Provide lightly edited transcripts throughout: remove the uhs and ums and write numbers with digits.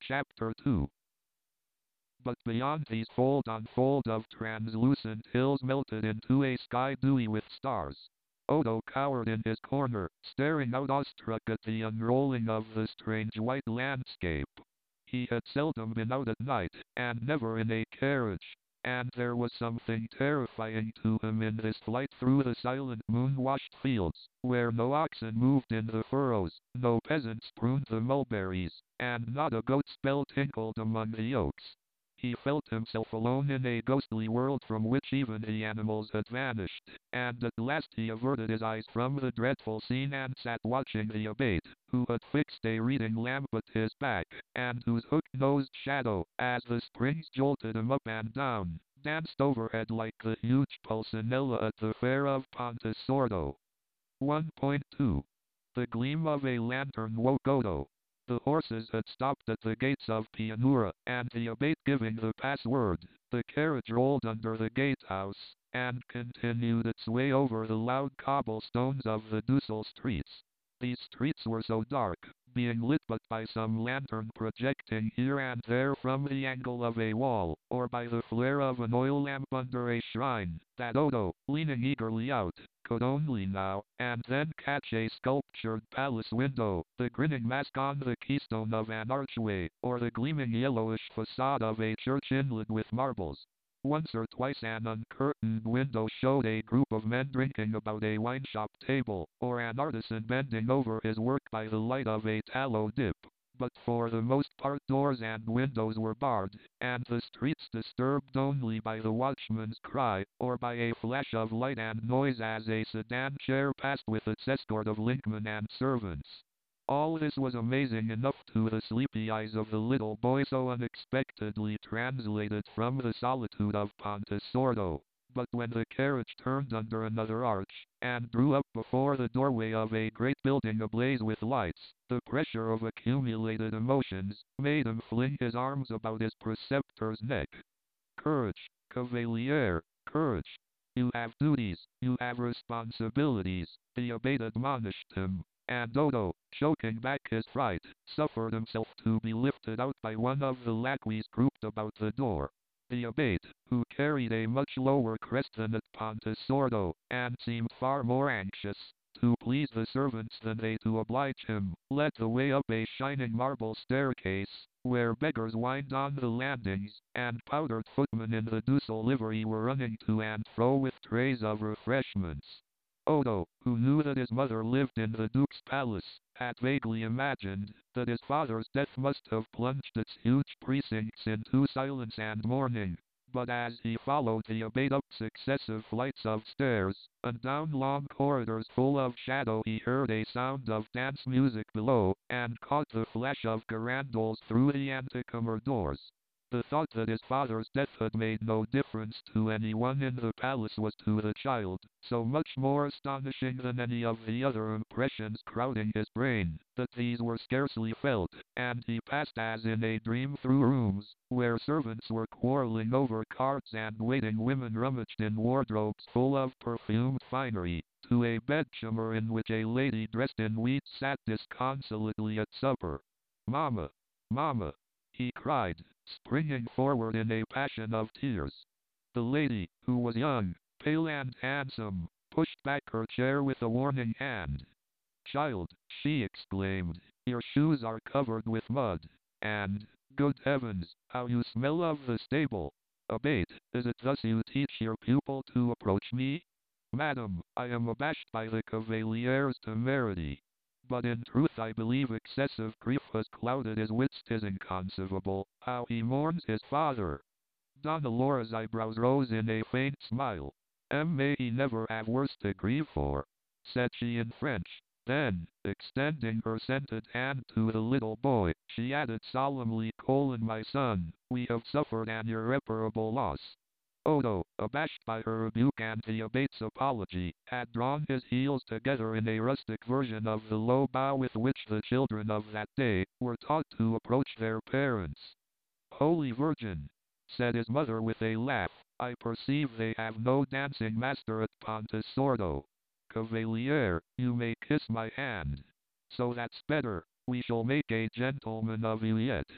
Chapter 2. But beyond these fold on fold of translucent hills melted into a sky dewy with stars. Odo cowered in his corner, staring out awestruck at the unrolling of the strange white landscape. He had seldom been out at night, and never in a carriage, and there was something terrifying to him in this flight through the silent moon-washed fields, where no oxen moved in the furrows, no peasants pruned the mulberries, and not a goat's bell tinkled among the oaks. He felt himself alone in a ghostly world from which even the animals had vanished, and at last he averted his eyes from the dreadful scene and sat watching the Abate, who had fixed a reading lamp at his back, and whose hook-nosed shadow, as the springs jolted him up and down, danced overhead like the huge pulcinella at the fair of Pontesordo. 1.2. The gleam of a lantern woke Odo. The horses had stopped at the gates of Pianura, and the Abate giving the password, the carriage rolled under the gatehouse, and continued its way over the loud cobblestones of the Dussel streets. These streets were so dark, being lit but by some lantern projecting here and there from the angle of a wall, or by the flare of an oil lamp under a shrine, that Odo, leaning eagerly out, could only now and then catch a sculptured palace window, the grinning mask on the keystone of an archway, or the gleaming yellowish facade of a church inlaid with marbles. Once or twice an uncurtained window showed a group of men drinking about a wine-shop table, or an artisan bending over his work by the light of a tallow dip. But for the most part doors and windows were barred, and the streets disturbed only by the watchman's cry, or by a flash of light and noise as a sedan chair passed with its escort of linkmen and servants. All this was amazing enough to the sleepy eyes of the little boy so unexpectedly translated from the solitude of Pontesordo. But when the carriage turned under another arch, and drew up before the doorway of a great building ablaze with lights, the pressure of accumulated emotions made him fling his arms about his preceptor's neck. "Courage, Cavalier, courage! You have duties, you have responsibilities," the Abate admonished him. And Odo, choking back his fright, suffered himself to be lifted out by one of the lacqueys grouped about the door. The Abate, who carried a much lower crest than at Pontesordo, and seemed far more anxious to please the servants than they to oblige him, led the way up a shining marble staircase, where beggars whined on the landings, and powdered footmen in the Dussel livery were running to and fro with trays of refreshments. Odo, who knew that his mother lived in the Duke's palace, had vaguely imagined that his father's death must have plunged its huge precincts into silence and mourning. But as he followed the Abate up successive flights of stairs, and down long corridors full of shadow, he heard a sound of dance music below, and caught the flash of girandoles through the antechamber doors. The thought that his father's death had made no difference to anyone in the palace was to the child so much more astonishing than any of the other impressions crowding his brain, that these were scarcely felt, and he passed as in a dream through rooms, where servants were quarreling over cards and waiting women rummaged in wardrobes full of perfumed finery, to a bedchamber in which a lady dressed in weeds sat disconsolately at supper. "Mamma! Mamma!" he cried, springing forward in a passion of tears. The lady, who was young, pale and handsome, pushed back her chair with a warning hand. "Child," she exclaimed, "your shoes are covered with mud, and, good heavens, how you smell of the stable! Abate, is it thus you teach your pupil to approach me? Madam, I am abashed by the Cavalier's temerity. But in truth I believe excessive grief has clouded his wits. 'Tis inconceivable how he mourns his father." Donna Laura's eyebrows rose in a faint smile. "May he never have worse to grieve for," said she in French. Then, extending her scented hand to the little boy, she added solemnly, "My son, we have suffered an irreparable loss." Odo, abashed by her rebuke and the Abate's apology, had drawn his heels together in a rustic version of the low bow with which the children of that day were taught to approach their parents. "Holy Virgin," said his mother with a laugh, "I perceive they have no dancing master at Pontesordo. Cavalier, you may kiss my hand. So that's better, we shall make a gentleman of you yet."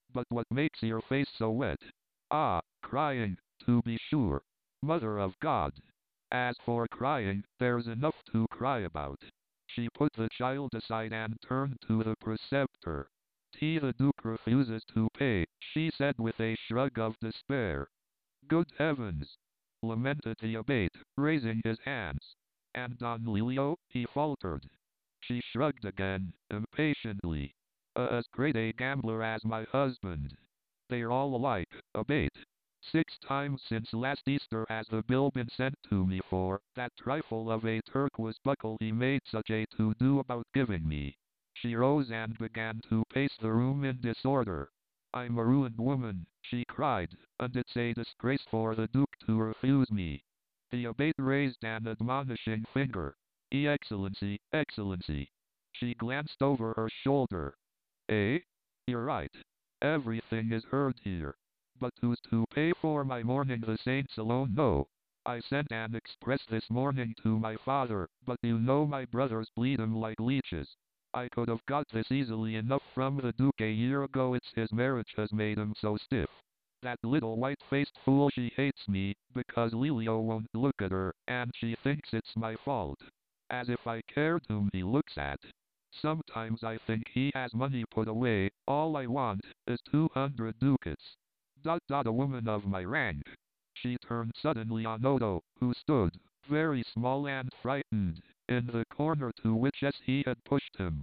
But what makes your face so wet? Ah, crying, to be sure. Mother of God. As for crying, there's enough to cry about. She put the child aside and turned to the preceptor. The Duke refuses to pay, she said with a shrug of despair. Good heavens! Lamented the abate, raising his hands. And Don Lelio, he faltered. She shrugged again, impatiently. As great a gambler as my husband. They're all alike, abate. 6 times since last Easter has the bill been sent to me for that trifle of a turquoise buckle he made such a to-do about giving me. She rose and began to pace the room in disorder. I'm a ruined woman, she cried, and it's a disgrace for the Duke to refuse me. The abate raised an admonishing finger. Excellency, Excellency. She glanced over her shoulder. Eh? You're right. Everything is heard here. But who's to pay for my mourning? The saints alone know. I sent an express this morning to my father, but you know my brothers bleed him like leeches. I could have got this easily enough from the Duke a year ago. It's his marriage has made him so stiff. That little white-faced fool, she hates me, because Lelio won't look at her, and she thinks it's my fault. As if I cared whom he looks at. Sometimes I think he has money put away. All I want is 200 ducats. A woman of my rank. She turned suddenly on Odo, who stood, very small and frightened, in the corner to which he had pushed him.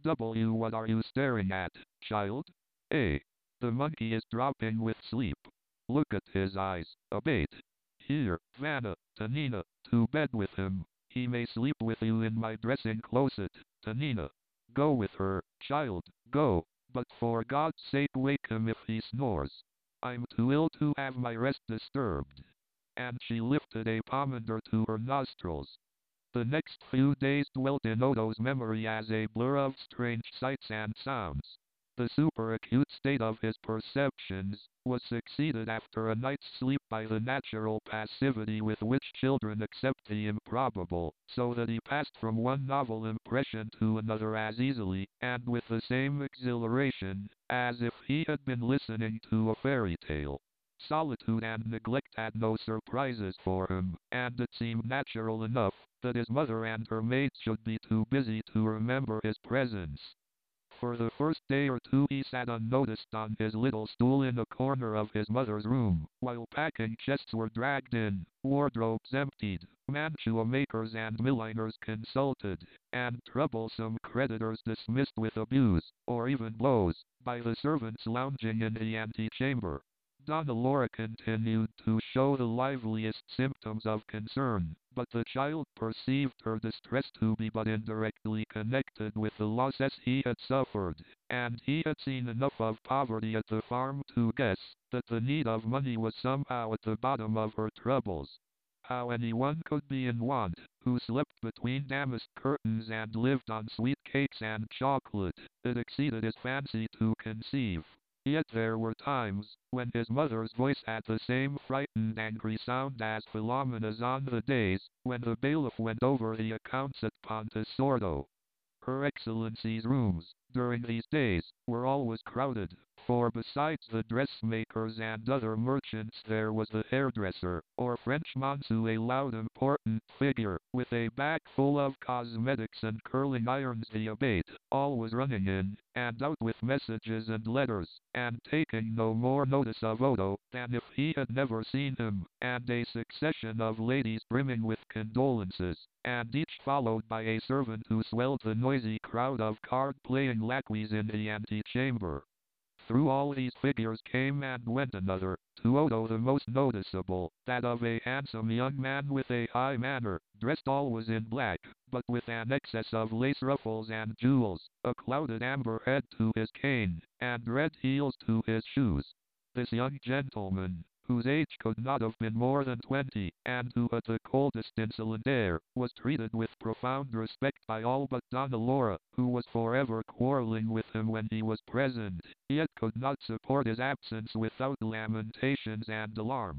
What are you staring at, child? Eh? The monkey is dropping with sleep. Look at his eyes, abate. Here, Vanna, Tanina, to bed with him. He may sleep with you in my dressing closet, Tanina. Go with her, child, go, but for God's sake wake him if he snores. I'm too ill to have my rest disturbed. And she lifted a pomander to her nostrils. The next few days dwelt in Odo's memory as a blur of strange sights and sounds. The superacute state of his perceptions was succeeded after a night's sleep by the natural passivity with which children accept the improbable, so that he passed from one novel impression to another as easily, and with the same exhilaration, as if he had been listening to a fairy tale. Solitude and neglect had no surprises for him, and it seemed natural enough that his mother and her maids should be too busy to remember his presence. For the first day or two he sat unnoticed on his little stool in a corner of his mother's room, while packing chests were dragged in, wardrobes emptied, mantua makers and milliners consulted, and troublesome creditors dismissed with abuse, or even blows, by the servants lounging in the antechamber. Donna Laura continued to show the liveliest symptoms of concern, but the child perceived her distress to be but indirectly connected with the losses he had suffered, and he had seen enough of poverty at the farm to guess that the need of money was somehow at the bottom of her troubles. How anyone could be in want, who slept between damask curtains and lived on sweet cakes and chocolate, it exceeded his fancy to conceive. Yet there were times when his mother's voice had the same frightened, angry sound as Philomena's on the days when the bailiff went over the accounts at Pontesordo. Her Excellency's rooms, during these days, were always crowded, for besides the dressmakers and other merchants there was the hairdresser, or French Monsieur, a loud important figure, with a bag full of cosmetics and curling irons, the abate, always running in and out with messages and letters, and taking no more notice of Odo than if he had never seen him, and a succession of ladies brimming with condolences, and each followed by a servant who swelled the noisy crowd of card-playing lackeys in the antechamber. Through all these figures came and went another, to Odo the most noticeable, that of a handsome young man with a high manner, dressed always in black, but with an excess of lace ruffles and jewels, a clouded amber head to his cane, and red heels to his shoes. This young gentleman, whose age could not have been more than 20, and who had the coldest insolent air, was treated with profound respect by all but Donna Laura, who was forever quarreling with him when he was present, yet could not support his absence without lamentations and alarm.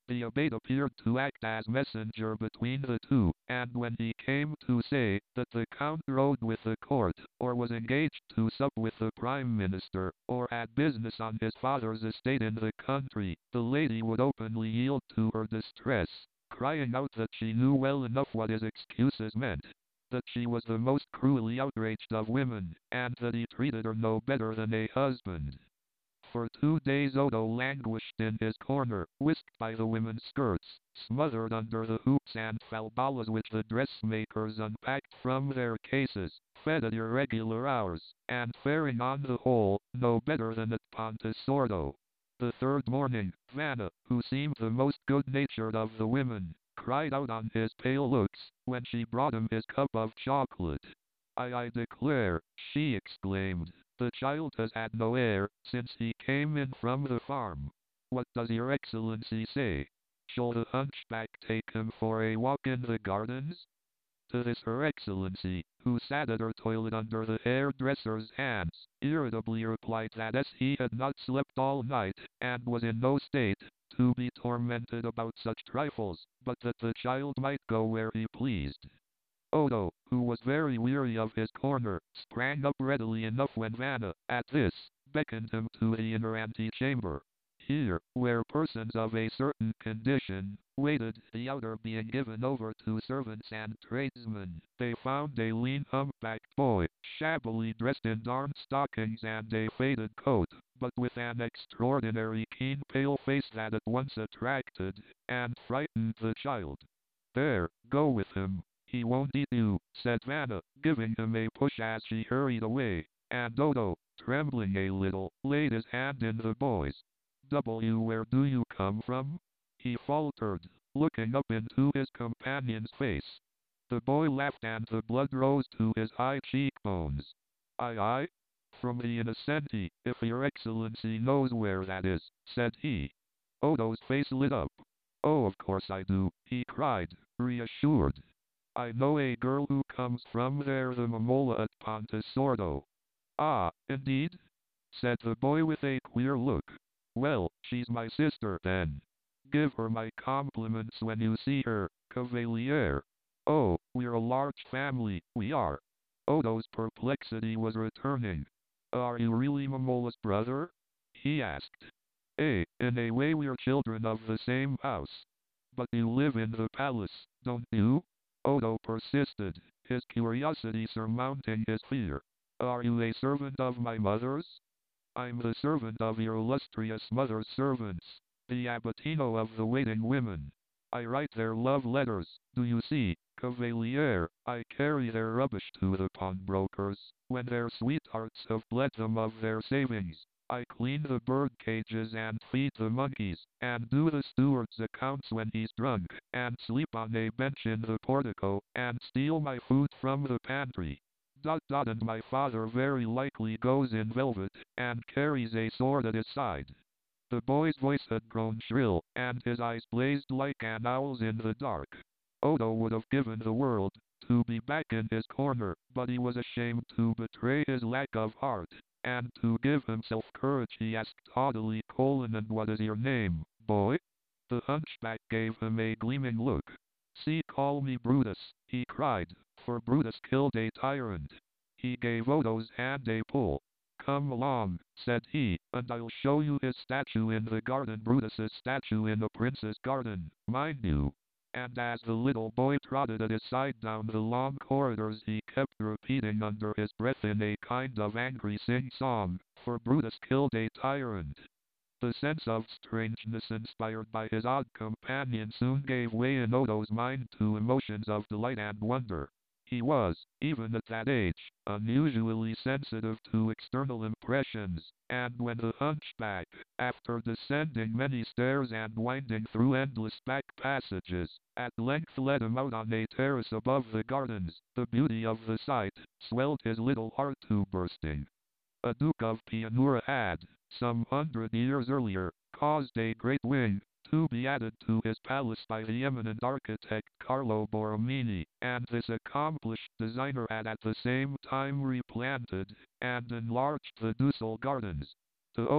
The abate appeared to act as messenger between the two, and when he came to say that the Count rode with the court, or was engaged to sup with the Prime Minister, or had business on his father's estate in the country, the lady would openly yield to her distress, crying out that she knew well enough what his excuses meant, that she was the most cruelly outraged of women, and that he treated her no better than a husband. For 2 days Odo languished in his corner, whisked by the women's skirts, smothered under the hoops and falbalas which the dressmakers unpacked from their cases, fed at irregular hours, and faring on the whole, no better than at Pontesordo. The third morning, Vanna, who seemed the most good-natured of the women, cried out on his pale looks, when she brought him his cup of chocolate. I declare, she exclaimed, the child has had no air since he came in from the farm. What does your excellency say? Shall the hunchback take him for a walk in the gardens? To this her excellency, who sat at her toilet under the hairdresser's hands, irritably replied that as he had not slept all night, and was in no state to be tormented about such trifles, but that the child might go where he pleased. Odo, who was very weary of his corner, sprang up readily enough when Vanna, at this, beckoned him to the inner antechamber. Here, where persons of a certain condition waited, the outer being given over to servants and tradesmen, they found a lean humpbacked boy, shabbily dressed in darned stockings and a faded coat, but with an extraordinary keen pale face that at once attracted and frightened the child. There, go with him. He won't eat you, said Vanna, giving him a push as she hurried away, and Odo, trembling a little, laid his hand in the boy's. Where do you come from? He faltered, looking up into his companion's face. The boy laughed and the blood rose to his high cheekbones. I? From the Innocenti, if your excellency knows where that is, said he. Odo's face lit up. Oh, of course I do, he cried, reassured. I know a girl who comes from there, the Momola at Pontesordo. Ah, indeed? Said the boy with a queer look. Well, she's my sister then. Give her my compliments when you see her, Cavalier. Oh, we're a large family, we are. Odo's perplexity was returning. Are you really Momola's brother? He asked. In a way we're children of the same house. But you live in the palace, don't you? Odo persisted, his curiosity surmounting his fear. Are you a servant of my mother's? I'm the servant of your illustrious mother's servants, the Abatino of the waiting women. I write their love letters, do you see, Cavalier, I carry their rubbish to the pawnbrokers, when their sweethearts have bled them of their savings. I clean the bird cages and feed the monkeys, and do the steward's accounts when he's drunk, and sleep on a bench in the portico, and steal my food from the pantry. And my father very likely goes in velvet, and carries a sword at his side. The boy's voice had grown shrill, and his eyes blazed like an owl's in the dark. Odo would have given the world to be back in his corner, but he was ashamed to betray his lack of heart, and to give himself courage he asked haughtily, and what is your name, boy? The hunchback gave him a gleaming look. See, call me Brutus, he cried, for Brutus killed a tyrant. He gave Odo's hand a pull. Come along, said he, and I'll show you his statue in the garden, Brutus's statue in the prince's garden, mind you. And as the little boy trotted at his side down the long corridors he kept repeating under his breath in a kind of angry sing-song, for Brutus killed a tyrant. The sense of strangeness inspired by his odd companion soon gave way in Odo's mind to emotions of delight and wonder. He was, even at that age, unusually sensitive to external impressions, and when the hunchback, after descending many stairs and winding through endless back passages, at length led him out on a terrace above the gardens, the beauty of the sight swelled his little heart to bursting. A Duke of Pianura had, some 100 years earlier, caused a great wing to be added to his palace by the eminent architect Carlo Borromini, and this accomplished designer had at the same time replanted and enlarged the Ducal Gardens. To Odo,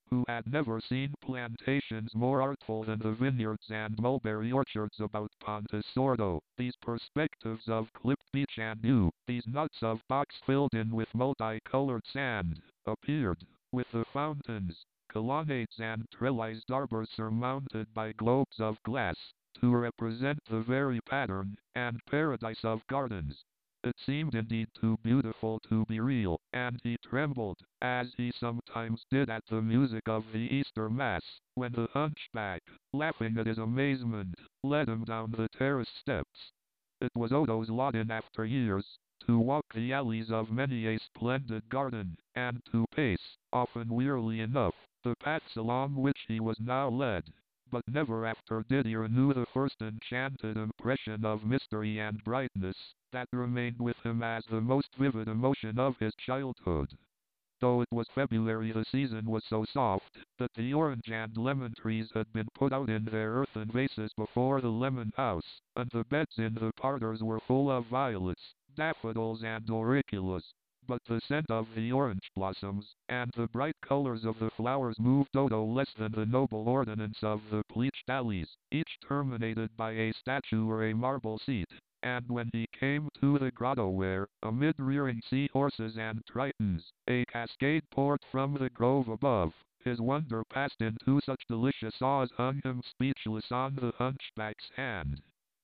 who had never seen plantations more artful than the vineyards and mulberry orchards about Ponte Sordo, these perspectives of clipped beach and dew, these nuts of box filled in with multicolored sand, appeared, with the fountains, colonnades and trellised arbors surmounted by globes of glass, to represent the very pattern and paradise of gardens. It seemed indeed too beautiful to be real, and he trembled, as he sometimes did at the music of the Easter Mass, when the hunchback, laughing at his amazement, led him down the terrace steps. It was Odo's lot in after years, to walk the alleys of many a splendid garden, and to pace, often wearily enough, the paths along which he was now led. But never after did he renew the first enchanted impression of mystery and brightness, that remained with him as the most vivid emotion of his childhood. Though it was February, the season was so soft that the orange and lemon trees had been put out in their earthen vases before the lemon house, and the beds in the parlors were full of violets, daffodils and auriculas. But the scent of the orange blossoms, and the bright colors of the flowers moved Odo less than the noble ordinance of the pleached alleys, each terminated by a statue or a marble seat. And when he came to the grotto where, amid rearing sea-horses and tritons, a cascade poured from the grove above, his wonder passed into such delicious awe as hung him speechless on the hunchback's hand.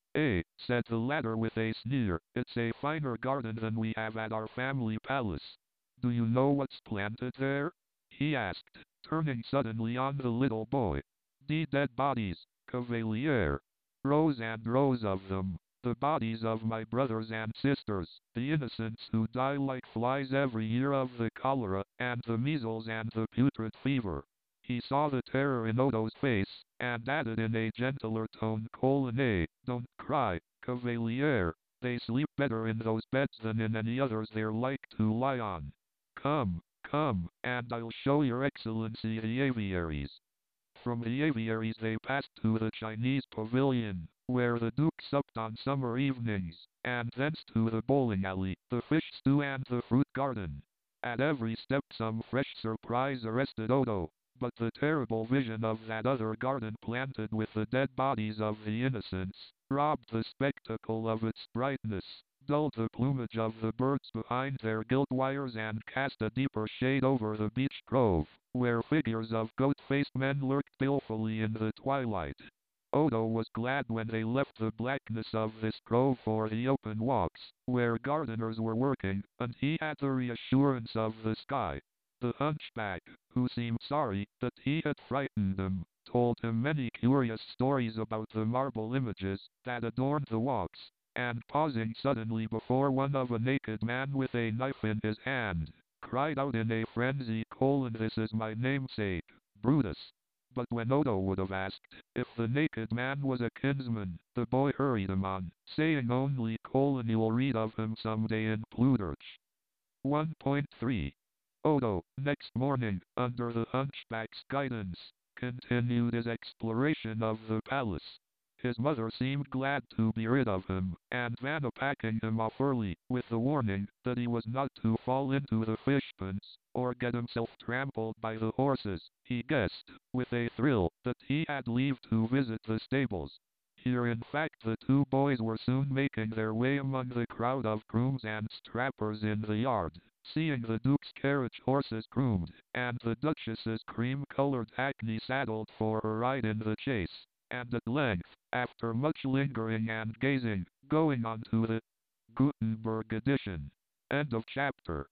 Said the latter with a sneer, it's a finer garden than we have at our family palace. Do you know what's planted there? He asked, turning suddenly on the little boy. The dead bodies, Cavalier. Rows and rows of them. The bodies of my brothers and sisters, the innocents who die like flies every year of the cholera, and the measles and the putrid fever. He saw the terror in Odo's face, and added in a gentler tone, don't cry, Cavalier. They sleep better in those beds than in any others they're like to lie on. Come, come, and I'll show your excellency the aviaries. From the aviaries they passed to the Chinese pavilion, where the Duke supped on summer evenings, and thence to the bowling alley, the fish stew and the fruit garden. At every step some fresh surprise arrested Odo, but the terrible vision of that other garden planted with the dead bodies of the innocents, robbed the spectacle of its brightness, dulled the plumage of the birds behind their gilt wires and cast a deeper shade over the beech grove, where figures of goat-faced men lurked balefully in the twilight. Odo was glad when they left the blackness of this grove for the open walks, where gardeners were working, and he had the reassurance of the sky. The hunchback, who seemed sorry that he had frightened him, told him many curious stories about the marble images that adorned the walks, and pausing suddenly before one of a naked man with a knife in his hand, cried out in a frenzy, this is my namesake, Brutus. But when Odo would have asked if the naked man was a kinsman, the boy hurried him on, saying only, you'll read of him someday in Plutarch. 1.3. Odo, next morning, under the hunchback's guidance, continued his exploration of the palace. His mother seemed glad to be rid of him, and Vanna packing him off early, with the warning that he was not to fall into the fish ponds, or get himself trampled by the horses. He guessed, with a thrill, that he had leave to visit the stables. Here in fact the two boys were soon making their way among the crowd of grooms and strappers in the yard, seeing the Duke's carriage horses groomed, and the Duchess's cream-colored hackney saddled for her ride in the chase, and at length, after much lingering and gazing, going on to the Gutenberg edition. End of chapter.